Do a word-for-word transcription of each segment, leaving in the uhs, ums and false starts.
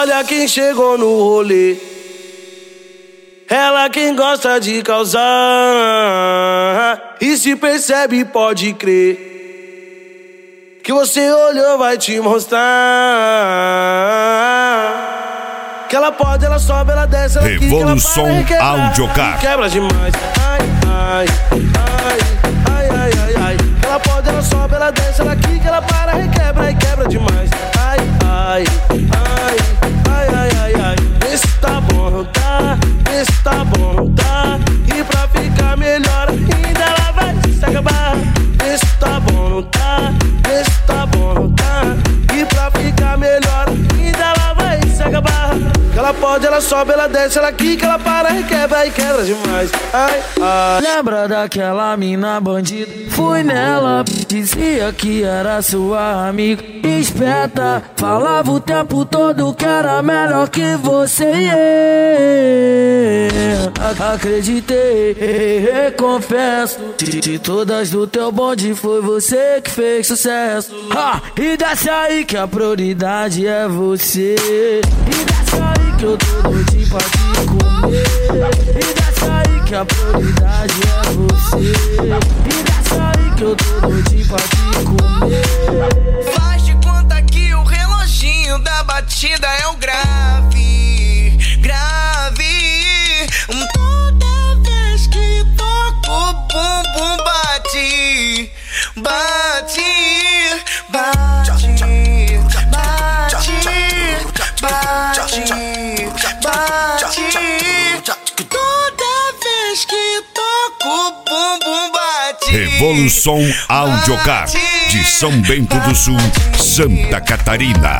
Olha quem chegou no rolê. Ela quem gosta de causar. E se percebe, pode crer, que você olhou, vai te mostrar. Que ela pode, ela sobe, ela desce, ela Revolução quica, ela para, Audiocar. quebra demais. Ai, ai, ai, ai, ai, ai, ai. Que ela pode, ela sobe, ela desce, ela quica, ela para, requebra e quebra demais. Ai, ai, ai, ai, ai, ai, ai. Vê se tá bom, tá? Vê se tá bom, tá? E pra ficar melhor ainda ela vai se acabar. Vê se tá bom, tá? Vê se tá bom, tá? E pra ficar melhor ainda ela vai se acabar. Que ela pode, ela sobe, ela desce, ela quica, ela para, requebra e quebra demais. Ai, ai. Lembra daquela mina bandida? Fui nela, dizia que era sua amiga esperta, falava o tempo todo que era melhor que você. Yeah. Acreditei, confesso, de, de todas do teu bonde foi você que fez sucesso. Ha! E desce aí que a prioridade é você. E desce aí que eu tô doidinho pra te comer. E desce aí que a prioridade é você. E desce aí que eu tô doidinho pra te comer. Faz de conta que o reloginho da batida é o grave, grave. Toda vez que toco o bumbum bate, bate, bate, bate, bate, bate. Toda vez que toco o bumbum bate. Revolução Audiocar, de São Bento do Sul, Santa Catarina.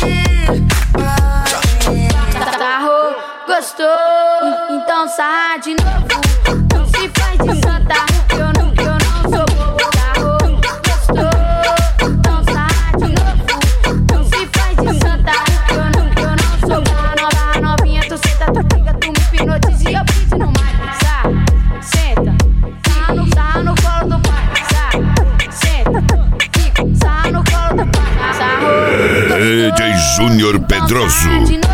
Sarrou, gostou? Então sarra de novo. Não se faz de santa, eu não, eu não sou bobo. Sarrou, gostou? Então sarra de novo. Não se faz de santa, eu não, eu não sou bobo. Nova, novinha, tu senta, tu fica, tu me hipnotiza e eu pedi no mic. Sarra, senta, sarra no, sarra no colo do pai. Sarra, senta, fica, sarra no colo do pai. Sarrou, D J Júnior Pedroso.